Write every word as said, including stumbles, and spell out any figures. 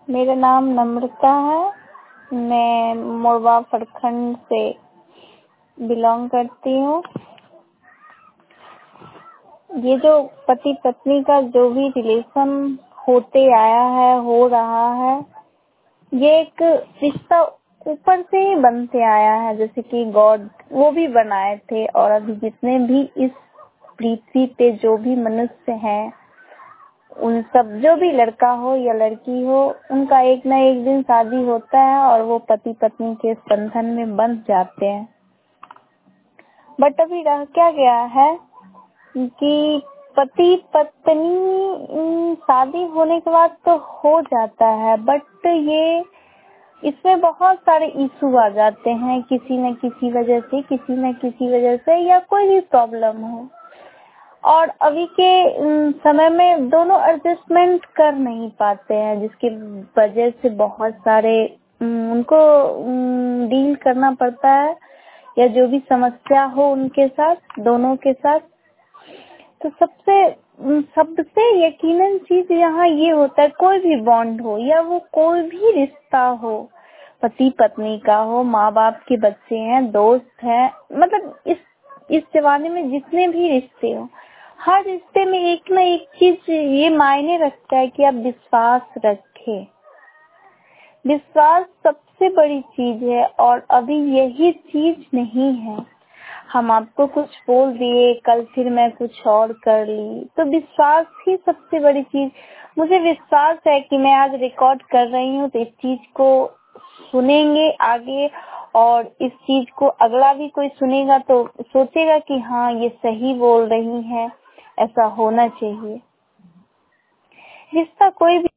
मेरा नाम नम्रता है। मैं मोरवा प्रखंड से बिलोंग करती हूँ। ये जो पति पत्नी का जो भी रिलेशन होते आया है, हो रहा है, ये एक रिश्ता ऊपर से ही बनते आया है। जैसे कि गॉड वो भी बनाए थे, और अभी जितने भी इस पृथ्वी पे जो भी मनुष्य हैं, उन सब, जो भी लड़का हो या लड़की हो, उनका एक न एक दिन शादी होता है और वो पति पत्नी के बंधन में बंध जाते हैं। बट अभी रह क्या गया है कि पति पत्नी शादी होने के बाद तो हो जाता है, बट ये इसमें बहुत सारे इशू आ जाते हैं, किसी न किसी वजह से किसी न किसी वजह से या कोई भी प्रॉब्लम हो। और अभी के समय में दोनों एडजस्टमेंट कर नहीं पाते हैं, जिसकी वजह से बहुत सारे उनको डील करना पड़ता है, या जो भी समस्या हो उनके साथ, दोनों के साथ। तो सबसे सबसे यकीनन चीज यहाँ ये होता है, कोई भी बॉन्ड हो या वो कोई भी रिश्ता हो, पति पत्नी का हो, माँ बाप के बच्चे हैं, दोस्त हैं, मतलब इस इस जमाने में जितने भी रिश्ते हो, हर रिश्ते में एक ना एक चीज ये मायने रखता है कि आप विश्वास रखें। विश्वास सबसे बड़ी चीज है, और अभी यही चीज नहीं है। हम आपको कुछ बोल दिए, कल फिर मैं कुछ और कर ली, तो विश्वास ही सबसे बड़ी चीज। मुझे विश्वास है कि मैं आज रिकॉर्ड कर रही हूँ तो इस चीज को सुनेंगे आगे, और इस चीज को अगला भी कोई सुनेगा तो सोचेगा कि हाँ ये सही बोल रही है, ऐसा होना चाहिए। रिश्ता कोई भी